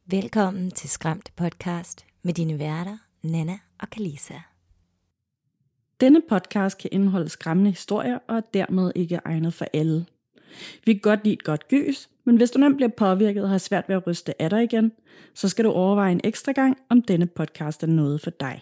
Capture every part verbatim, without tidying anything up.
Velkommen til Skræmte Podcast med dine værter, Nana og Kalisa. Denne podcast kan indeholde skræmmende historier og er dermed ikke egnet for alle. Vi kan godt lide et godt gys, men hvis du nemt bliver påvirket og har svært ved at ryste af dig igen, så skal du overveje en ekstra gang, om denne podcast er noget for dig.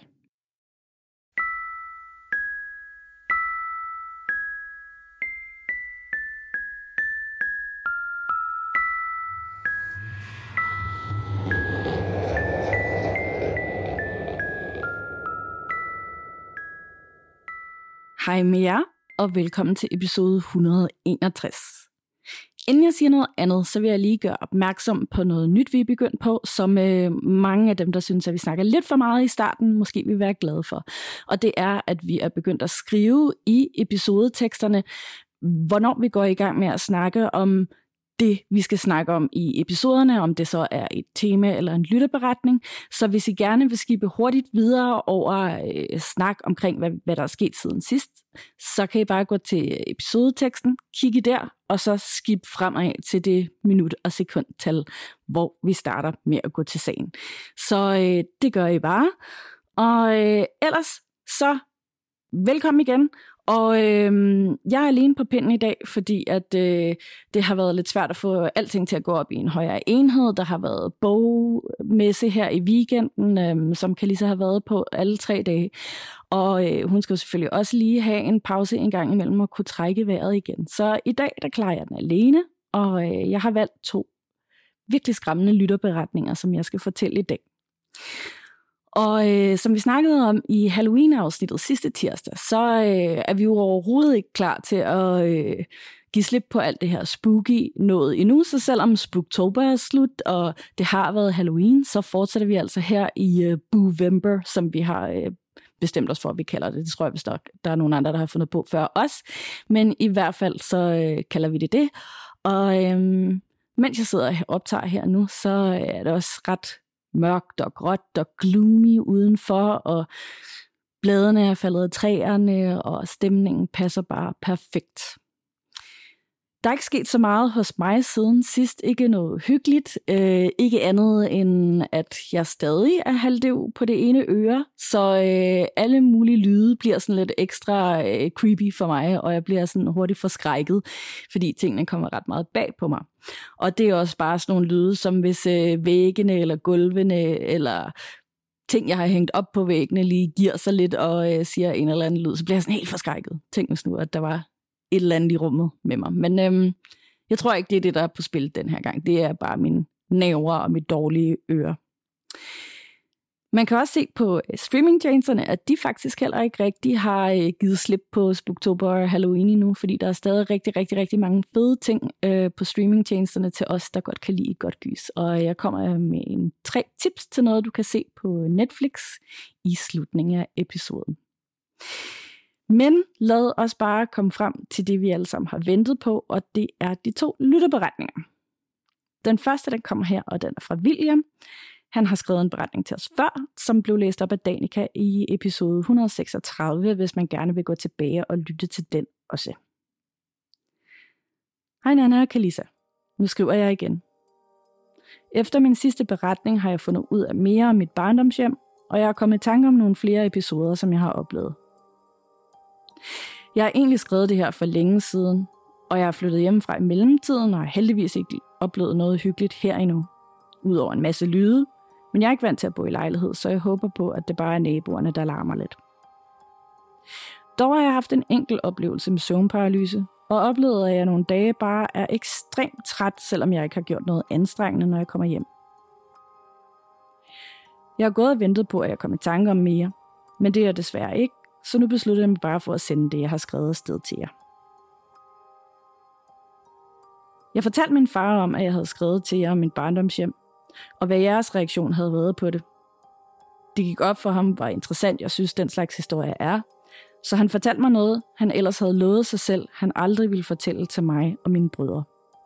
Hej med jer, og velkommen til episode et hundrede og enogtres. Inden jeg siger noget andet, så vil jeg lige gøre opmærksom på noget nyt, vi er begyndt på, som øh, mange af dem, der synes, at vi snakker lidt for meget i starten, måske vil være glade for. Og det er, at vi er begyndt at skrive i episodeteksterne, hvornår vi går i gang med at snakke om det, vi skal snakke om i episoderne, om det så er et tema eller en lytterberetning. Så hvis I gerne vil skippe hurtigt videre over øh, snak omkring, hvad, hvad der er sket siden sidst, så kan I bare gå til episodeteksten, kigge der, og så skip fremad til det minut- og sekundtal, hvor vi starter med at gå til sagen. Så øh, det gør I bare. Og øh, ellers så velkommen igen. Og øh, jeg er alene på pinden i dag, fordi at øh, det har været lidt svært at få alting til at gå op i en højere enhed. Der har været bogmesse her i weekenden, øh, som Kalisa har været på alle tre dage. Og øh, hun skal jo selvfølgelig også lige have en pause en gang imellem og kunne trække vejret igen. Så i dag, der klarer jeg den alene, og øh, jeg har valgt to virkelig skræmmende lytterberetninger, som jeg skal fortælle i dag. Og øh, som vi snakkede om i Halloween-afsnittet sidste tirsdag, så øh, er vi jo overhovedet ikke klar til at øh, give slip på alt det her spooky noget endnu. Så selvom Spooktober er slut, og det har været Halloween, så fortsætter vi altså her i øh, Boovember, som vi har øh, bestemt os for, at vi kalder det. Det tror jeg, hvis der, der er nogle andre, der har fundet på før os. Men i hvert fald, så øh, kalder vi det det. Og øh, mens jeg sidder og optager her nu, så er det også ret mørkt og gråt og gloomy udenfor, og bladene er faldet af træerne, og stemningen passer bare perfekt. Der er ikke sket så meget hos mig siden sidst. Ikke noget hyggeligt. Øh, ikke andet end, at jeg stadig er halvdøv på det ene øre. Så øh, alle mulige lyde bliver sådan lidt ekstra øh, creepy for mig, og jeg bliver sådan hurtigt forskrækket, fordi tingene kommer ret meget bag på mig. Og det er også bare sådan nogle lyde, som hvis øh, væggene eller gulvene eller ting, jeg har hængt op på væggene, lige giver sig lidt og øh, siger en eller anden lyd, så bliver jeg sådan helt forskrækket. Tænk hvis nu, at der var et eller andet i rummet med mig. Men øhm, jeg tror ikke, det er det, der er på spil den her gang. Det er bare mine nerver og mit dårlige øre. Man kan også se på streamingtjenesterne, at de faktisk heller ikke rigtig har øh, givet slip på Spooktober og Halloween endnu, fordi der er stadig rigtig, rigtig, rigtig mange fede ting øh, på streamingtjenesterne til os, der godt kan lide et godt gys. Og jeg kommer med en tre tips til noget, du kan se på Netflix i slutningen af episoden. Men lad os bare komme frem til det, vi alle sammen har ventet på, og det er de to lytterberetninger. Den første, den kommer her, og den er fra William. Han har skrevet en beretning til os før, som blev læst op af Danica i episode et hundrede og seksogtredive, hvis man gerne vil gå tilbage og lytte til den også. Hej Nana og Kalisa. Nu skriver jeg igen. Efter min sidste beretning har jeg fundet ud af mere om mit barndomshjem, og jeg har kommet i tanke om nogle flere episoder, som jeg har oplevet. Jeg har egentlig skrevet det her for længe siden, og jeg har flyttet hjemmefra i mellemtiden og har heldigvis ikke oplevet noget hyggeligt her endnu. Udover en masse lyde, men jeg er ikke vant til at bo i lejlighed, så jeg håber på, at det bare er naboerne, der larmer lidt. Dog har jeg haft en enkelt oplevelse med søvnparalyse, og oplevet, at jeg nogle dage bare er ekstremt træt, selvom jeg ikke har gjort noget anstrengende, når jeg kommer hjem. Jeg har gået og ventet på, at jeg kom i tanke om mere, men det er jeg desværre ikke, så nu beslutter jeg mig bare for at sende det, jeg har skrevet afsted til jer. Jeg fortalte min far om, at jeg havde skrevet til jer om min barndomshjem, og hvad jeres reaktion havde været på det. Det gik op for ham, hvor interessant jeg synes, den slags historie er, så han fortalte mig noget, han ellers havde lovet sig selv, han aldrig ville fortælle til mig og mine brødre.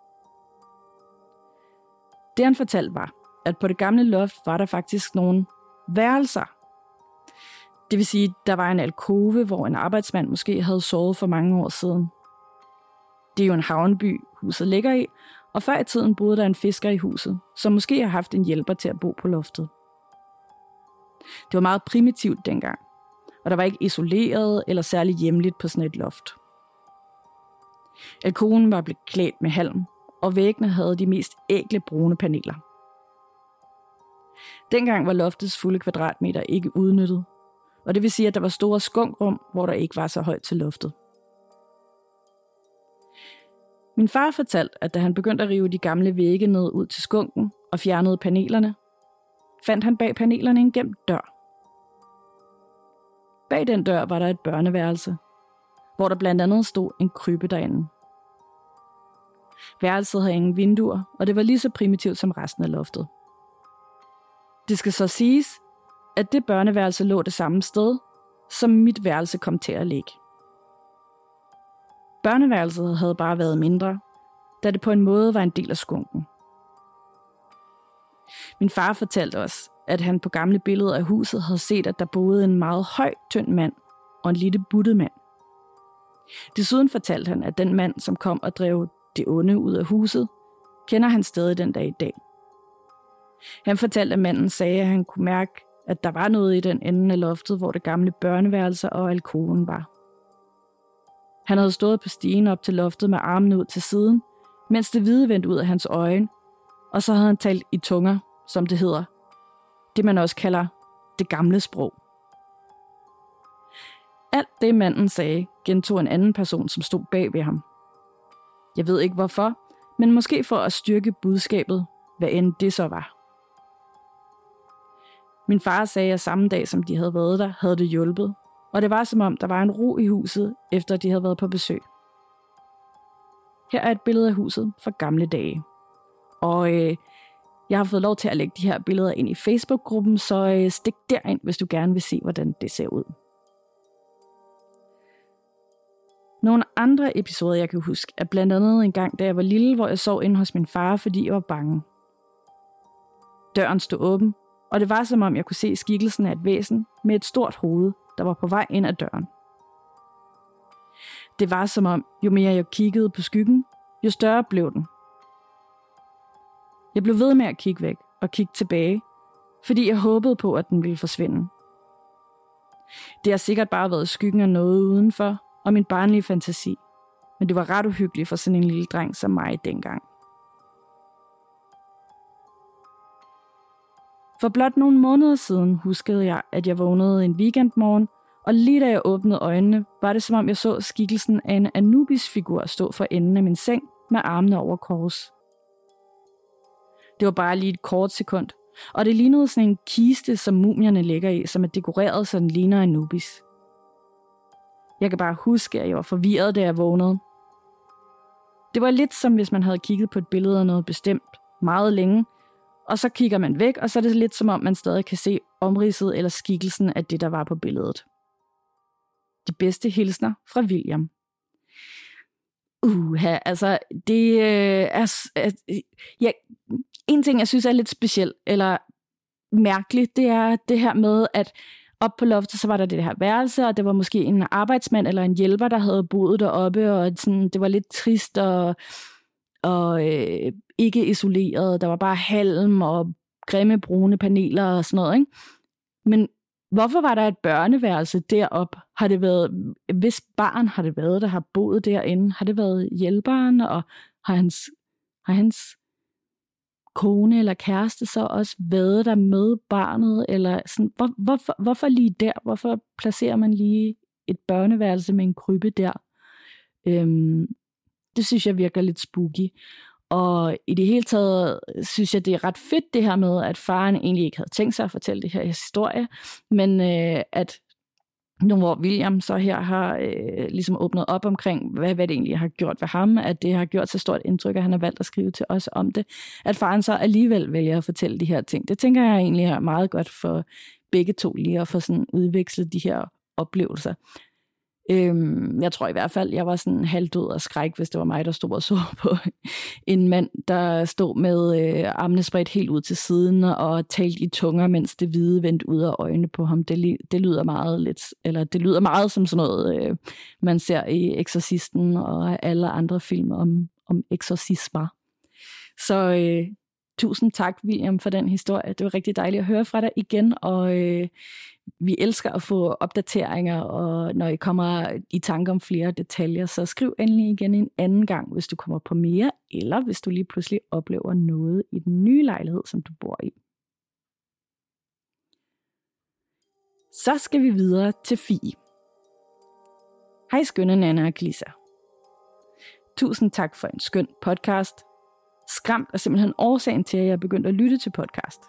Det han fortalte var, at på det gamle loft var der faktisk nogle værelser. Det vil sige, der var en alkove, hvor en arbejdsmand måske havde sovet for mange år siden. Det er jo en havneby, huset ligger i, Og før i tiden boede der en fisker i huset, som måske har haft en hjælper til at bo på loftet. Det var meget primitivt dengang, og der var ikke isoleret eller særlig hjemligt på sådan et loft. Alkoven var blevet klædt med halm, og væggene havde de mest ækle brune paneler. Dengang var loftets fulde kvadratmeter ikke udnyttet, og det vil sige, at der var store skunkrum, hvor der ikke var så højt til loftet. Min far fortalte, at da han begyndte at rive de gamle vægge ned ud til skunken og fjernede panelerne, fandt han bag panelerne en gemt dør. Bag den dør var der et børneværelse, hvor der blandt andet stod en krybbe derinde. Værelset havde ingen vinduer, og det var lige så primitivt som resten af loftet. Det skal så siges, at det børneværelse lå det samme sted, som mit værelse kom til at ligge. Børneværelset havde bare været mindre, da det på en måde var en del af skunken. Min far fortalte os, at han på gamle billeder af huset havde set, at der boede en meget høj, tynd mand og en lille buttet mand. Desuden fortalte han, at den mand, som kom og drev det onde ud af huset, kender han stadig den dag i dag. Han fortalte, at manden sagde, at han kunne mærke, at der var noget i den ende af loftet, hvor det gamle børneværelse og alkoven var. Han havde stået på stigen op til loftet med armene ud til siden, mens det hvide vendte ud af hans øjne, og så havde han talt i tunger, som det hedder. Det man også kalder det gamle sprog. Alt det manden sagde, gentog en anden person, som stod bag ved ham. Jeg ved ikke hvorfor, men måske for at styrke budskabet, hvad end det så var. Min far sagde, at samme dag, som de havde været der, havde det hjulpet, og det var som om, der var en ro i huset, efter de havde været på besøg. Her er et billede af huset fra gamle dage. Og øh, jeg har fået lov til at lægge de her billeder ind i Facebook-gruppen, så øh, stik derind, hvis du gerne vil se, hvordan det ser ud. Nogle andre episoder, jeg kan huske, er blandt andet en gang, da jeg var lille, hvor jeg sov inde hos min far, fordi jeg var bange. Døren stod åben, og det var som om, jeg kunne se skikkelsen af et væsen med et stort hoved, der var på vej ind ad døren. Det var som om, jo mere jeg kiggede på skyggen, jo større blev den. Jeg blev ved med at kigge væk og kigge tilbage, fordi jeg håbede på, at den ville forsvinde. Det har sikkert bare været skyggen af noget udenfor, og min barnlige fantasi, men det var ret uhyggeligt for sådan en lille dreng som mig dengang. For blot nogle måneder siden huskede jeg, at jeg vågnede en weekendmorgen, og lige da jeg åbnede øjnene, var det som om jeg så skikkelsen af en Anubis-figur stå for enden af min seng med armene over kors. Det var bare lige et kort sekund, og det lignede sådan en kiste, som mumierne ligger i, som er dekoreret, så den ligner Anubis. Jeg kan bare huske, at jeg var forvirret, da jeg vågnede. Det var lidt som hvis man havde kigget på et billede af noget bestemt meget længe, og så kigger man væk, og så er det lidt som om, man stadig kan se omridset eller skikkelsen af det, der var på billedet. De bedste hilsner fra William. Uha, altså, det øh, er... er ja, en ting, jeg synes er lidt speciel, eller mærkeligt, det er det her med, at op på loftet, så var der det her værelse, og det var måske en arbejdsmand eller en hjælper, der havde boet deroppe, og sådan, det var lidt trist og, og øh, ikke isoleret. Der var bare halm og grimme brune paneler og sådan noget, ikke? Men hvorfor var der et børneværelse derop? Har det været, hvis barn har det været, der har boet derinde? Har det været hjælperen, og har hans, har hans kone eller kæreste så også været der med barnet? Eller sådan, hvor, hvorfor, hvorfor lige der? Hvorfor placerer man lige et børneværelse med en krybbe der? Øhm, det synes jeg virker lidt spooky. Og i det hele taget synes jeg, det er ret fedt det her med, at faren egentlig ikke havde tænkt sig at fortælle det her historie, men øh, at nu hvor William så her har øh, ligesom åbnet op omkring, hvad, hvad det egentlig har gjort ved ham, at det har gjort så stort indtryk, at han har valgt at skrive til os om det, at faren så alligevel vælger at fortælle de her ting. Det tænker jeg egentlig er meget godt for begge to lige at få sådan udvekslet de her oplevelser. Øhm, jeg tror i hvert fald, jeg var sådan halvdød af skræk, hvis det var mig, der stod og så på en mand, der stod med øh, armene spredt helt ud til siden og talte i tunger, mens det hvide vendte ud af øjnene på ham. Det, det lyder meget lidt, eller det lyder meget som sådan noget, øh, man ser i Exorcisten og alle andre film om, om eksorcismer. Så øh, tusind tak, William, for den historie. Det var rigtig dejligt at høre fra dig igen, og øh, vi elsker at få opdateringer, og når I kommer i tanke om flere detaljer, så skriv endelig igen en anden gang, hvis du kommer på mere, eller hvis du lige pludselig oplever noget i den nye lejlighed, som du bor i. Så skal vi videre til Fie. Hej skønne Nanna og Glissa. Tusind tak for en skøn podcast. Skræmt er simpelthen årsagen til, at jeg er begyndt at lytte til podcast.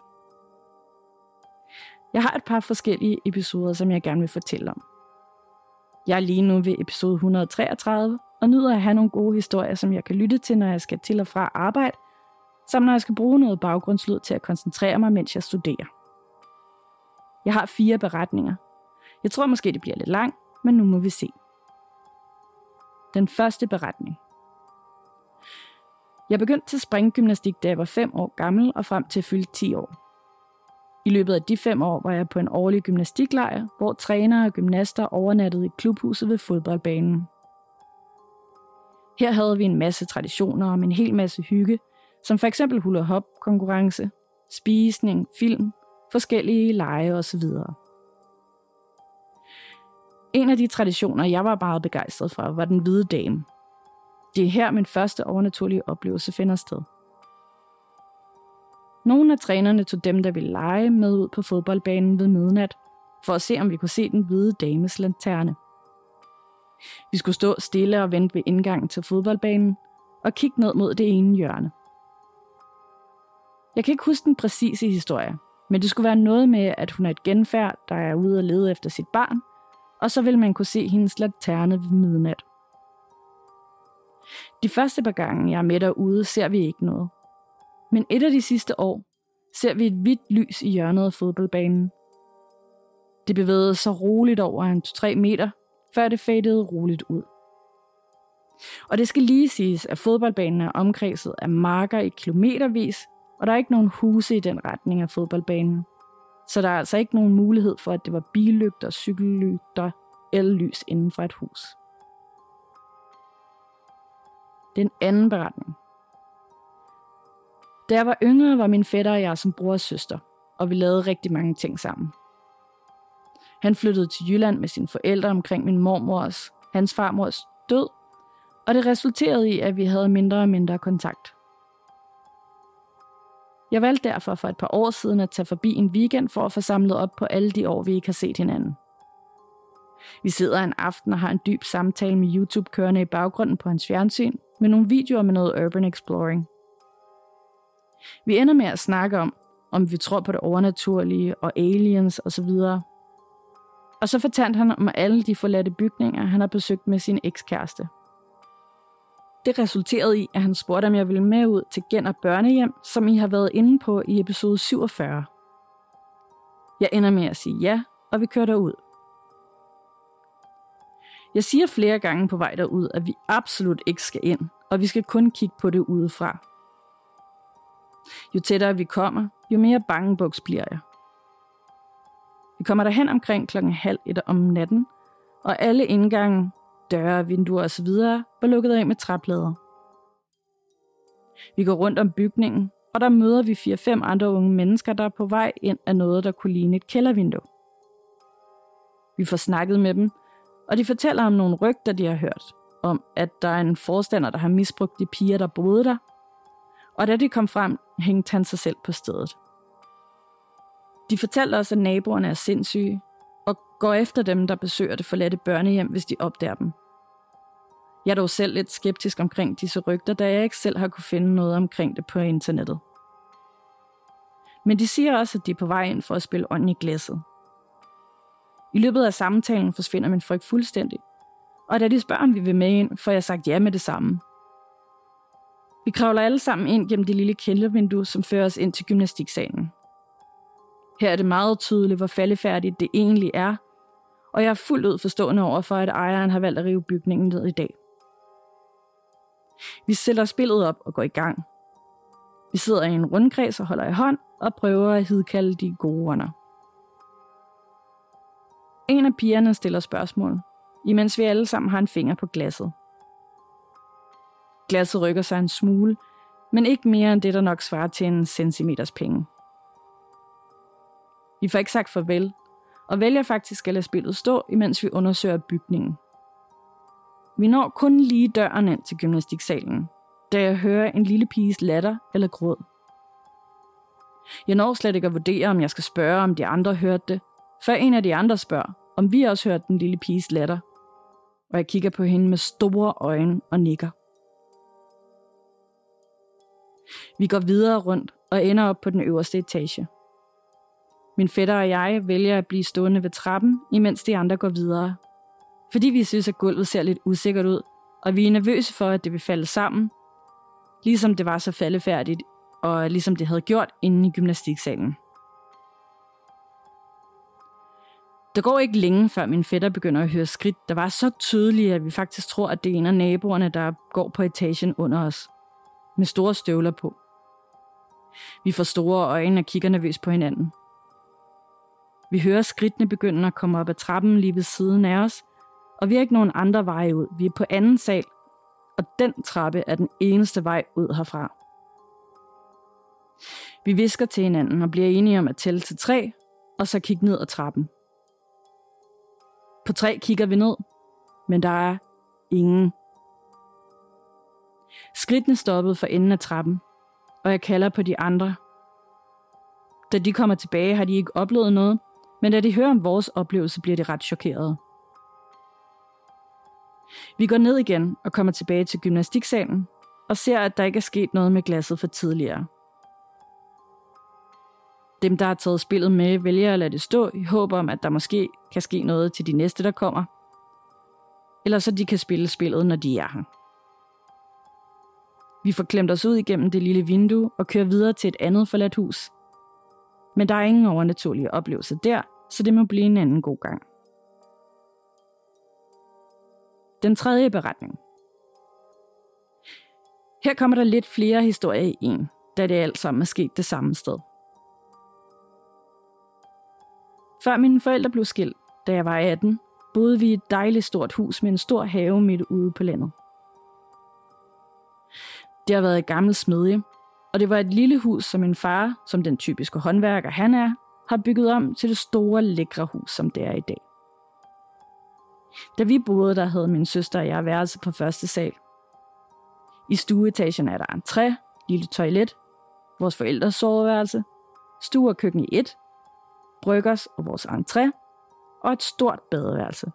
Jeg har et par forskellige episoder, som jeg gerne vil fortælle om. Jeg er lige nu ved episode et hundrede og treogtredive, og nyder at have nogle gode historier, som jeg kan lytte til, når jeg skal til og fra arbejde, samt når jeg skal bruge noget baggrundslyd til at koncentrere mig, mens jeg studerer. Jeg har fire beretninger. Jeg tror måske, det bliver lidt langt, men nu må vi se. Den første beretning. Jeg begyndte til springgymnastik, da jeg var fem år gammel og frem til fyldt ti år. I løbet af de fem år var jeg på en årlig gymnastiklejr, hvor trænere og gymnaster overnattede i klubhuset ved fodboldbanen. Her havde vi en masse traditioner om en hel masse hygge, som for eksempel hula hop konkurrence, spisning, film, forskellige lege osv. En af de traditioner, jeg var meget begejstret for, var den hvide dame. Det er her, min første overnaturlige oplevelse finder sted. Nogle af trænerne tog dem, der ville lege, med ud på fodboldbanen ved midnat, for at se, om vi kunne se den hvide dames lanterne. Vi skulle stå stille og vente ved indgangen til fodboldbanen, og kigge ned mod det ene hjørne. Jeg kan ikke huske den præcise historie, men det skulle være noget med, at hun er et genfærd, der er ude at lede efter sit barn, og så vil man kunne se hendes lanterne ved midnat. De første par gange, jeg er med derude, ser vi ikke noget. Men et af de sidste år ser vi et hvidt lys i hjørnet af fodboldbanen. Det bevægede sig roligt over en to til tre meter, før det fadede roligt ud. Og det skal lige siges, at fodboldbanen er omkredset af marker i kilometervis, og der er ikke nogen huse i den retning af fodboldbanen. Så der er altså ikke nogen mulighed for, at det var billygter, cykellygter eller lys inden for et hus. Den anden beretning. Da jeg var yngre, var min fætter og jeg som bror og søster, og vi lavede rigtig mange ting sammen. Han flyttede til Jylland med sine forældre omkring min mormors, hans farmors død, og det resulterede i, at vi havde mindre og mindre kontakt. Jeg valgte derfor for et par år siden at tage forbi en weekend for at få samlet op på alle de år, vi ikke har set hinanden. Vi sidder en aften og har en dyb samtale med YouTube kørende i baggrunden på hans fjernsyn, med nogle videoer med noget urban exploring. Vi ender med at snakke om, om vi tror på det overnaturlige og aliens osv. Og så fortalte han om alle de forladte bygninger, han har besøgt med sin ekskæreste. Det resulterede i, at han spurgte, om jeg ville med ud til Genner Børnehjem, som I har været inde på i episode syvogfyrre. Jeg ender med at sige ja, og vi kører derud. Jeg siger flere gange på vej derud, at vi absolut ikke skal ind, og vi skal kun kigge på det udefra. Jo tættere vi kommer, jo mere bangebuks bliver jeg. Vi kommer derhen omkring klokken halv et om natten, og alle indgange, døre, vinduer osv. var lukket af med træplader. Vi går rundt om bygningen, og der møder vi fire fem andre unge mennesker, der er på vej ind af noget, der kunne ligne et kældervindue. Vi får snakket med dem, og de fortæller om nogle rygter, de har hørt, om at der er en forstander, der har misbrugt de piger, der boede der, og da de kom frem, hængte han sig selv på stedet. De fortalte os, at naboerne er sindssyge, og går efter dem, der besøger det forladte børnehjem, hvis de opdager dem. Jeg er dog selv lidt skeptisk omkring disse rygter, da jeg ikke selv har kunne finde noget omkring det på internettet. Men de siger også, at de er på vej ind for at spille ånden i glasset. I løbet af samtalen forsvinder min frygt fuldstændig, og da de spørger, om vi vil med ind, får jeg sagt ja med det samme. Vi kravler alle sammen ind gennem det lille kældervindue, som fører os ind til gymnastiksalen. Her er det meget tydeligt, hvor faldefærdigt det egentlig er, og jeg er fuldt ud forstående over for, at ejeren har valgt at rive bygningen ned i dag. Vi sætter spillet op og går i gang. Vi sidder i en rundkreds og holder i hånd og prøver at hidkalde de gode ånder. En af pigerne stiller spørgsmål, imens vi alle sammen har en finger på glasset. Glasset rykker sig en smule, men ikke mere end det, der nok svarer til en centimeters penge. Vi får ikke sagt farvel, og vælger faktisk at lade spillet stå, imens vi undersøger bygningen. Vi når kun lige døren ind til gymnastiksalen, da jeg hører en lille piges latter eller gråd. Jeg når slet ikke at vurdere, om jeg skal spørge, om de andre hørte det, før en af de andre spørger, om vi også hørte den lille piges latter, og jeg kigger på hende med store øjne og nikker. Vi går videre rundt og ender op på den øverste etage. Min fætter og jeg vælger at blive stående ved trappen, imens de andre går videre, fordi vi synes, at gulvet ser lidt usikkert ud, og vi er nervøse for, at det vil falde sammen, ligesom det var så faldefærdigt, og ligesom det havde gjort inde i gymnastiksalen. Der går ikke længe, før min fætter begynder at høre skridt, der var så tydelige, at vi faktisk tror, at det er en af naboerne, der går på etagen under os, med store støvler på. Vi får store øjne og kigger nervøst på hinanden. Vi hører skridtene begynde at komme op ad trappen lige ved siden af os, og vi har ikke nogen andre veje ud. Vi er på anden sal, og den trappe er den eneste vej ud herfra. Vi hvisker til hinanden og bliver enige om at tælle til tre, og så kigge ned ad trappen. På tre kigger vi ned, men der er ingen. Skridtene stoppede for enden af trappen, og jeg kalder på de andre. Da de kommer tilbage, har de ikke oplevet noget, men da de hører om vores oplevelse, bliver de ret chokerede. Vi går ned igen og kommer tilbage til gymnastiksalen og ser, at der ikke er sket noget med glasset for tidligere. Dem, der har taget spillet med, vælger at lade det stå i håb om, at der måske kan ske noget til de næste, der kommer. Eller så de kan spille spillet, når de er her. Vi får klemt os ud igennem det lille vindue og kører videre til et andet forladt hus. Men der er ingen overnaturlige oplevelser der, så det må blive en anden god gang. Den tredje beretning. Her kommer der lidt flere historier i en, da det alt sammen er sket det samme sted. Før mine forældre blev skilt, da jeg var atten, boede vi i et dejligt stort hus med en stor have midt ude på landet. Det har været et gammelt smedje, og det var et lille hus, som min far, som den typiske håndværker han er, har bygget om til det store, lækre hus, som det er i dag. Da vi boede der, havde min søster og jeg værelse på første sal. I stueetagen er der entré, lille toilet, vores forældres soveværelse, stue og køkken i et, bryggers og vores entré, og et stort badeværelse.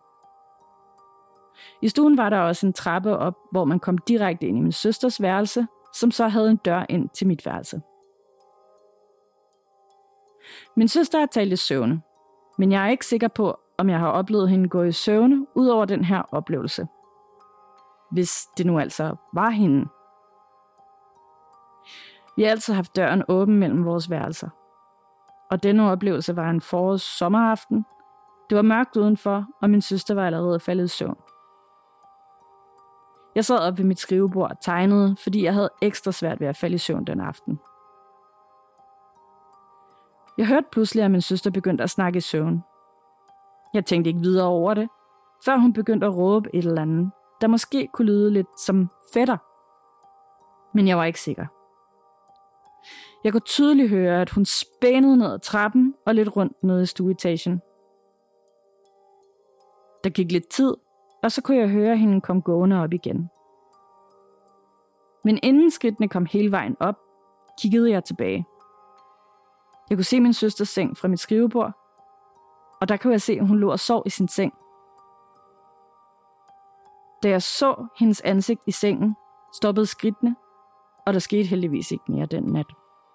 I stuen var der også en trappe op, hvor man kom direkte ind i min søsters værelse, som så havde en dør ind til mit værelse. Min søster har talt i søvne, men jeg er ikke sikker på, om jeg har oplevet hende gå i søvne ud over den her oplevelse. Hvis det nu altså var hende. Vi har altid haft døren åben mellem vores værelser. Og denne oplevelse var en forårs sommeraften. Det var mørkt udenfor, og min søster var allerede faldet i søvn. Jeg sad op ved mit skrivebord og tegnede, fordi jeg havde ekstra svært ved at falde i søvn den aften. Jeg hørte pludselig, at min søster begyndte at snakke i søvn. Jeg tænkte ikke videre over det, før hun begyndte at råbe et eller andet, der måske kunne lyde lidt som fætter. Men jeg var ikke sikker. Jeg kunne tydeligt høre, at hun spænede ned ad trappen og lidt rundt ned i stueetagen. Der gik lidt tid, og så kunne jeg høre hende komme gående op igen. Men inden skridtene kom hele vejen op, kiggede jeg tilbage. Jeg kunne se min søsters seng fra mit skrivebord, og der kunne jeg se, at hun lå og sov i sin seng. Da jeg så hendes ansigt i sengen, stoppede skridtene, og der skete heldigvis ikke mere den nat.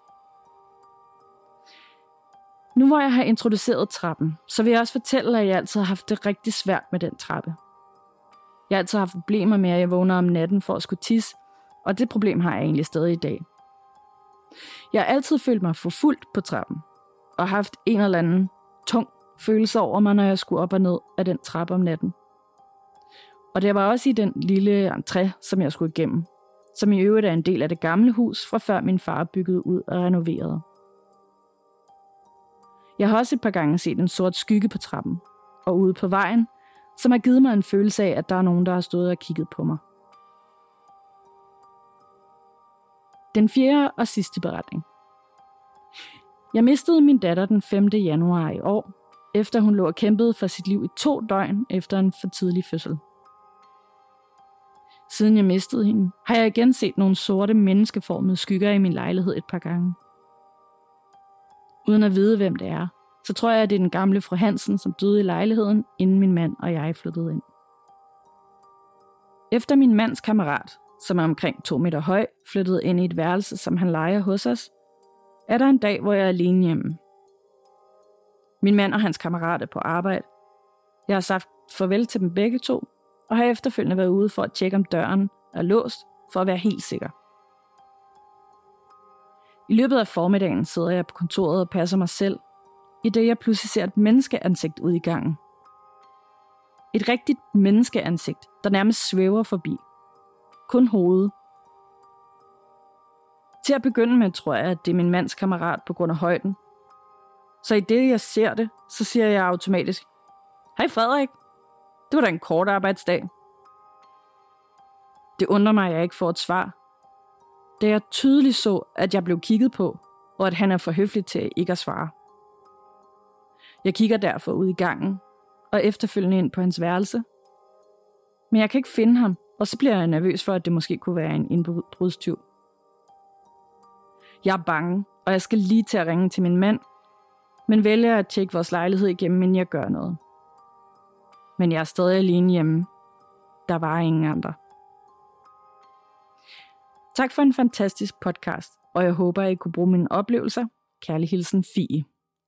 Nu hvor jeg har introduceret trappen, så vil jeg også fortælle, at jeg altid har haft det rigtig svært med den trappe. Jeg har altid haft problemer med, at jeg vågner om natten for at skulle tisse, og det problem har jeg egentlig stadig i dag. Jeg har altid følt mig forfulgt på trappen, og haft en eller anden tung følelse over mig, når jeg skulle op og ned af den trappe om natten. Og det var også i den lille entré, som jeg skulle igennem, som i øvrigt er en del af det gamle hus, fra før min far byggede ud og renoverede. Jeg har også et par gange set en sort skygge på trappen, og ude på vejen, som har givet mig en følelse af, at der er nogen, der har stået og kigget på mig. Den fjerde og sidste beretning. Jeg mistede min datter den femte januar i år, efter hun lå og kæmpede for sit liv i to døgn efter en for tidlig fødsel. Siden jeg mistede hende, har jeg igen set nogle sorte menneskeformede skygger i min lejlighed et par gange. Uden at vide, hvem det er, så tror jeg, at det er den gamle fru Hansen, som døde i lejligheden, inden min mand og jeg flyttede ind. Efter min mands kammerat, som er omkring to meter høj, flyttede ind i et værelse, som han lejer hos os, er der en dag, hvor jeg er alene hjemme. Min mand og hans kammerat er på arbejde. Jeg har sagt farvel til dem begge to, og har efterfølgende været ude for at tjekke, om døren er låst, for at være helt sikker. I løbet af formiddagen sidder jeg på kontoret og passer mig selv, i det jeg pludselig ser et menneskeansigt ud i gangen. Et rigtigt menneskeansigt, der nærmest svæver forbi. Kun hovedet. Til at begynde med tror jeg, at det er min mands kammerat på grund af højden. Så i det jeg ser det, så siger jeg automatisk, hej Frederik, det var da en kort arbejdsdag. Det undrer mig, at jeg ikke får et svar. Da jeg tydeligt så, at jeg blev kigget på, og at han er for høflig til ikke at svare. Jeg kigger derfor ud i gangen, og efterfølgende ind på hans værelse. Men jeg kan ikke finde ham, og så bliver jeg nervøs for, at det måske kunne være en indbrudstyv. Jeg er bange, og jeg skal lige til at ringe til min mand, men vælger at tjekke vores lejlighed igennem, inden jeg gør noget. Men jeg er stadig alene hjemme. Der var ingen andre. Tak for en fantastisk podcast, og jeg håber, at I kunne bruge mine oplevelser. Kærlig hilsen, Fie.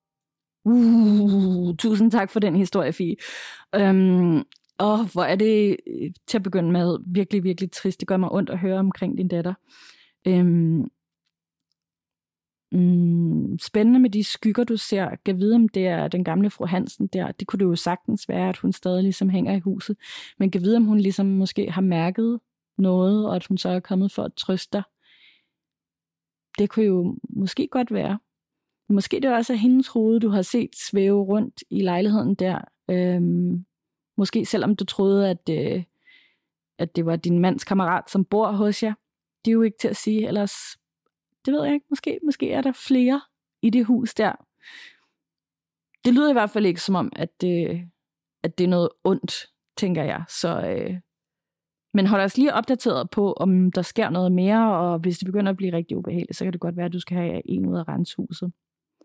Uh, tusind tak for den historie, Fie. Um, og hvor er det til at begynde med virkelig, virkelig trist. Det gør mig ondt at høre omkring din datter. Um, um, spændende med de skygger, du ser. Kan vide, om det er den gamle fru Hansen der. Det kunne det jo sagtens være, at hun stadig ligesom hænger i huset. Men kan vide, om hun ligesom måske har mærket noget, og at hun så er kommet for at trøste dig. Det kunne jo måske godt være. Måske det også er hendes hoved, du har set svæve rundt i lejligheden der. Øhm, måske selvom du troede, at, øh, at det var din mands kammerat, som bor hos jer. Det er jo ikke til at sige, ellers, det ved jeg ikke, måske, måske er der flere i det hus der. Det lyder i hvert fald ikke som om, at det, at det er noget ondt, tænker jeg. Så, øh, men hold os lige opdateret på, om der sker noget mere, og hvis det begynder at blive rigtig ubehageligt, så kan det godt være, at du skal have en ud af renshuset.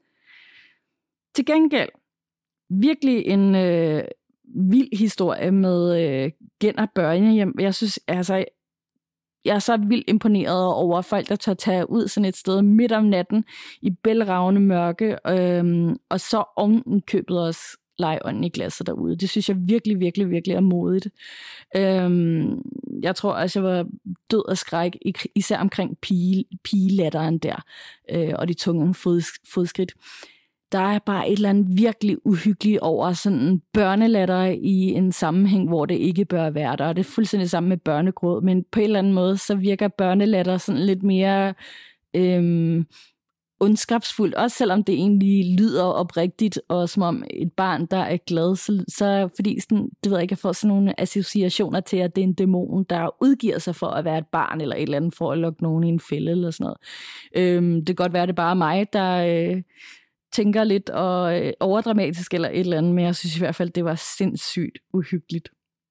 Til gengæld, virkelig en øh, vild historie med øh, Genner børnehjem. Jeg synes, altså, jeg er så vildt imponeret over folk, der tør tage ud sådan et sted midt om natten i bælragende mørke, øh, og så oven købet os legeånden i glasset derude. Det synes jeg virkelig, virkelig, virkelig er modigt. Øhm, jeg tror også, jeg var død af skræk, især omkring pige, pigelatteren der, øh, og de tunge fod, fodskridt. Der er bare et eller andet virkelig uhyggeligt over sådan en børnelatter i en sammenhæng, hvor det ikke bør være der. Og det er fuldstændig sammen med børnegråd, men på en eller anden måde, så virker børnelatter sådan lidt mere øhm, ondskabsfuldt, også selvom det egentlig lyder oprigtigt, og som om et barn, der er glad, så, så fordi sådan, det ved jeg ikke, jeg får sådan nogle associationer til, at det er en dæmon, der udgiver sig for at være et barn, eller et eller andet, for at lukke nogen i en fælde, eller sådan noget. Øhm, det kan godt være, det er bare mig, der øh, tænker lidt og øh, overdramatisk, eller et eller andet, men jeg synes i hvert fald, det var sindssygt uhyggeligt.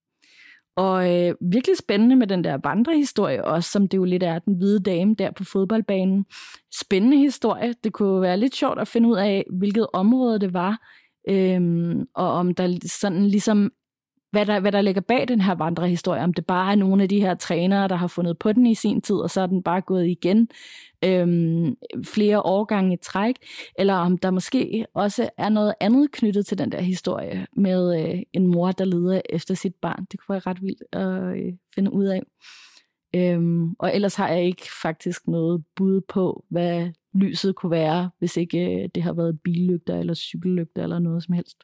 Og øh, virkelig spændende med den der vandrehistorie også, som det jo lidt er den hvide dame der på fodboldbanen. Spændende historie. Det kunne være lidt sjovt at finde ud af, hvilket område det var, øhm, og om der sådan ligesom, hvad der, hvad der ligger bag den her vandrehistorie. Om det bare er nogle af de her trænere, der har fundet på den i sin tid, og så er den bare gået igen øhm, flere årgange i træk, eller om der måske også er noget andet knyttet til den der historie med øh, en mor, der leder efter sit barn. Det kunne være ret vildt at øh, finde ud af. Øhm, og ellers har jeg ikke faktisk noget bud på, hvad lyset kunne være, hvis ikke øh, det har været billygter eller cykellygter eller noget som helst.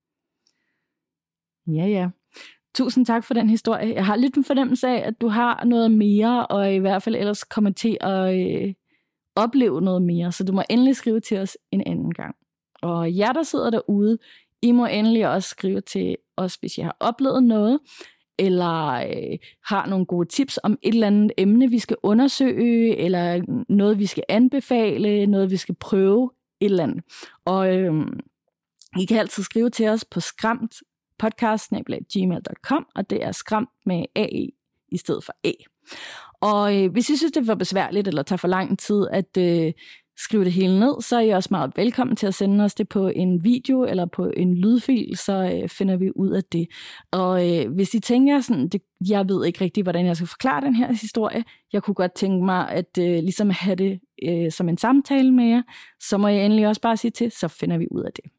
Ja, ja. Tusind tak for den historie. Jeg har lidt en fornemmelse af, at du har noget mere, og i hvert fald ellers kommer til at øh, opleve noget mere. Så du må endelig skrive til os en anden gang. Og jer, der sidder derude, I må endelig også skrive til os, hvis I har oplevet noget, eller øh, har nogle gode tips om et eller andet emne, vi skal undersøge, eller noget, vi skal anbefale, noget, vi skal prøve, et eller andet. Og øh, I kan altid skrive til os på skræmt podcast snabel-a gmail punktum com, og det er skræmt med A E i stedet for A. Og øh, hvis I synes, det er for besværligt, eller tager for lang tid at øh, skrive det hele ned, så er I også meget velkommen til at sende os det på en video eller på en lydfil, så øh, finder vi ud af det. Og øh, hvis I tænker sådan, det, jeg ved ikke rigtig, hvordan jeg skal forklare den her historie, jeg kunne godt tænke mig at øh, ligesom have det øh, som en samtale med jer, så må jeg endelig også bare sige til, så finder vi ud af det.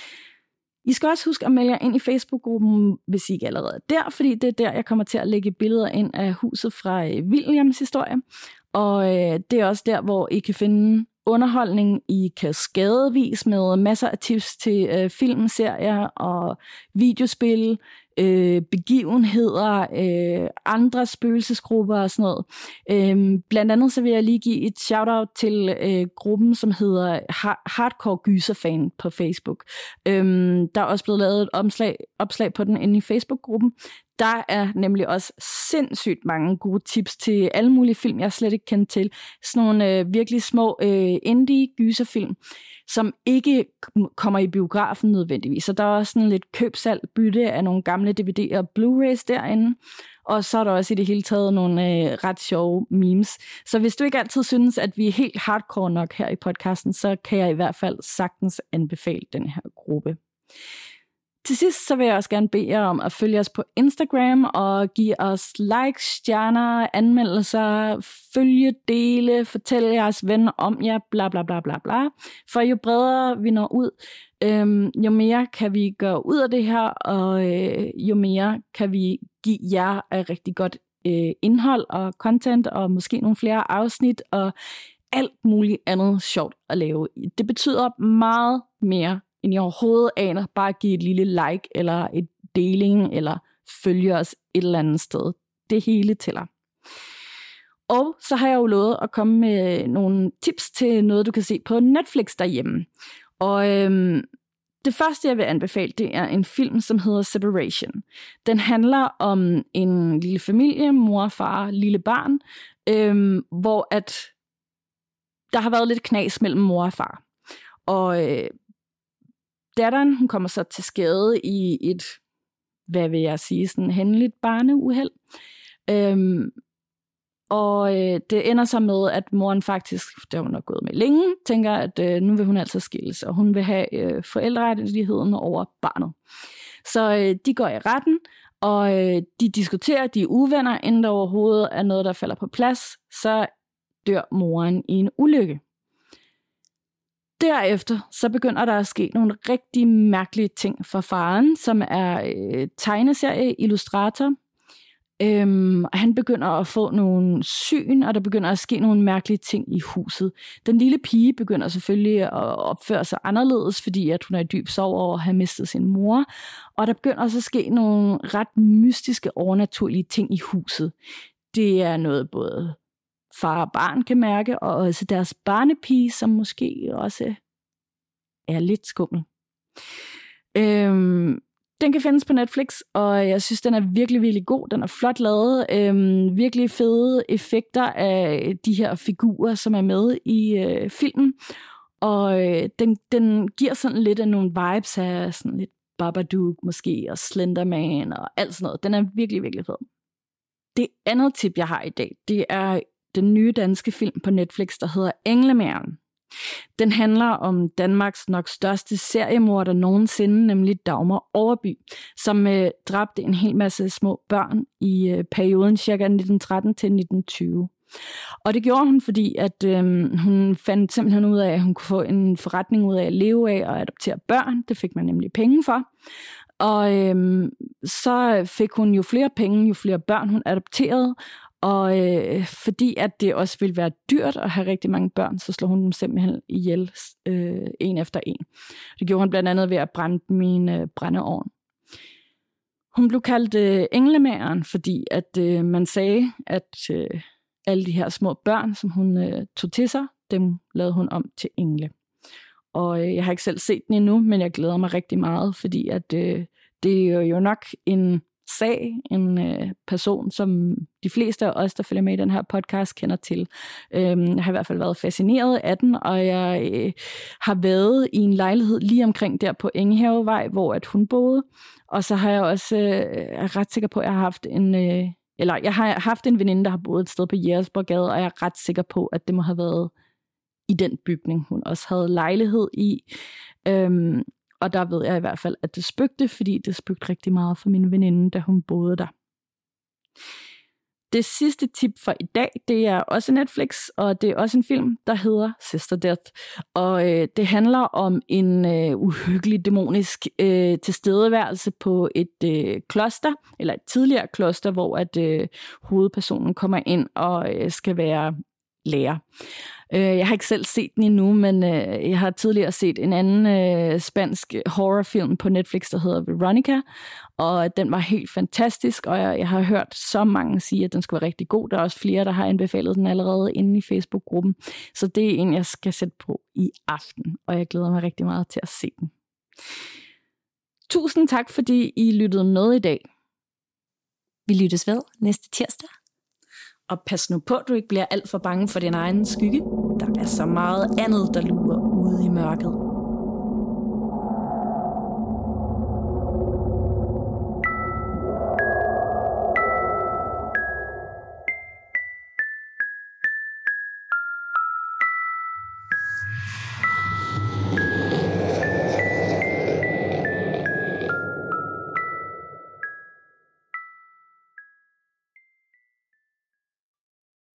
I skal også huske at melde jer ind i Facebook-gruppen, hvis I ikke allerede er der, fordi det er der, jeg kommer til at lægge billeder ind af huset fra øh, Williams historie. Og øh, det er også der, hvor I kan finde underholdning i kaskadevis med masser af tips til øh, film, serier og videospil, øh, begivenheder, øh, andre spøgelsesgrupper og sådan noget. Øh, blandt andet så vil jeg lige give et shout-out til øh, gruppen, som hedder Hardcore Gyserfan på Facebook. Øh, der er også blevet lavet et opslag, opslag på den inde i Facebook-gruppen. Der er nemlig også sindssygt mange gode tips til alle mulige film, jeg slet ikke kendte til. Sådan nogle øh, virkelig små øh, indie-gyserfilm, som ikke kommer i biografen nødvendigvis. Så der er også sådan lidt købsalg, bytte af nogle gamle D V D'er og Blu-rays derinde. Og så er der også i det hele taget nogle øh, ret sjove memes. Så hvis du ikke altid synes, at vi er helt hardcore nok her i podcasten, så kan jeg i hvert fald sagtens anbefale den her gruppe. Til sidst så vil jeg også gerne bede jer om at følge os på Instagram og give os likes, stjerner, anmeldelser, følge, dele, fortælle jeres venner om jer, bla bla bla bla bla. For jo bredere vi når ud, øhm, jo mere kan vi gøre ud af det her, og øh, jo mere kan vi give jer af rigtig godt øh, indhold og content, og måske nogle flere afsnit, og alt muligt andet sjovt at lave. Det betyder meget mere end I overhovedet aner, bare give et lille like, eller et deling, eller følge os et eller andet sted. Det hele tæller. Og så har jeg jo lovet at komme med nogle tips til noget, du kan se på Netflix derhjemme. Og øhm, det første, jeg vil anbefale, det er en film, som hedder Separation. Den handler om en lille familie, mor, far, lille barn, øhm, hvor at der har været lidt knas mellem mor og far. Og øh, datteren, hun kommer så til skade i et, hvad vil jeg sige, sådan hændeligt barneuheld. Øhm, og øh, det ender så med, at moren faktisk, der hun er gået med længe, tænker, at øh, nu vil hun altså skilles, og hun vil have øh, forældrerettigheden over barnet. Så øh, de går i retten, og øh, de diskuterer, de er uvenner, inden der overhovedet er noget, der falder på plads, så dør moren i en ulykke. Derefter så begynder der at ske nogle rigtig mærkelige ting for faren, som er øh, tegneserie-illustrator. Øhm, han begynder at få nogle syn, og der begynder at ske nogle mærkelige ting i huset. Den lille pige begynder selvfølgelig at opføre sig anderledes, fordi at hun er i dyb sorg over at have mistet sin mor. Og der begynder også at ske nogle ret mystiske, overnaturlige ting i huset. Det er noget både far og barn kan mærke, og også deres barnepige, som måske også er lidt skummel. Øhm, den kan findes på Netflix, og jeg synes, den er virkelig, virkelig god. Den er flot lavet. Øhm, virkelig fede effekter af de her figurer, som er med i øh, filmen. Og øh, den, den giver sådan lidt af nogle vibes af sådan lidt Babadook måske, og Slenderman og alt sådan noget. Den er virkelig, virkelig fed. Det andet tip, jeg har i dag, det er den nye danske film på Netflix, der hedder Englemageren. Den handler om Danmarks nok største seriemorder nogensinde, nemlig Dagmar Overby, som øh, dræbte en hel masse små børn i øh, perioden cirka nitten tretten til nitten tyve. Og det gjorde hun, fordi at øh, hun fandt simpelthen ud af, at hun kunne få en forretning ud af at leve af og adoptere børn. Det fik man nemlig penge for. Og øh, så fik hun jo flere penge, jo flere børn hun adopterede. Og øh, fordi at det også ville være dyrt at have rigtig mange børn, så slog hun dem simpelthen ihjel øh, en efter en. Det gjorde hun blandt andet ved at brænde dem i en øh, brændeovn. Hun blev kaldt øh, englemageren, fordi at øh, man sagde, at øh, alle de her små børn, som hun øh, tog til sig, dem lavede hun om til engle. Og øh, jeg har ikke selv set den endnu, men jeg glæder mig rigtig meget, fordi at øh, det er jo nok en sag, en øh, person, som de fleste af os, der følger med i den her podcast, kender til. Øhm, jeg har i hvert fald været fascineret af den, og jeg øh, har været i en lejlighed lige omkring der på Engehavevej, hvor at hun boede. Og så har jeg også, øh, er ret sikker på, at jeg har haft en, øh, eller jeg har haft en veninde, der har boet et sted på Jægersborggade, og jeg er ret sikker på, at det må have været i den bygning, hun også havde lejlighed i. Øhm, og der ved jeg i hvert fald, at det spøgte, fordi det spøgte rigtig meget for min veninde, da hun boede der. Det sidste tip for i dag, det er også Netflix, og det er også en film, der hedder Sister Death. Og øh, det handler om en øh, uhyggelig dæmonisk øh, tilstedeværelse på et øh, kloster, eller et tidligere kloster, hvor at øh, hovedpersonen kommer ind og øh, skal være lærer. Jeg har ikke selv set den endnu, men jeg har tidligere set en anden spansk horrorfilm på Netflix, der hedder Veronica, og den var helt fantastisk, og jeg har hørt så mange sige, at den skulle være rigtig god. Der er også flere, der har anbefalet den allerede inde i Facebook-gruppen, så det er en, jeg skal sætte på i aften, og jeg glæder mig rigtig meget til at se den. Tusind tak, fordi I lyttede med i dag. Vi lyttes ved næste tirsdag. Og pas nu på, at du ikke bliver alt for bange for din egen skygge. Der er så meget andet, der lurer ude i mørket.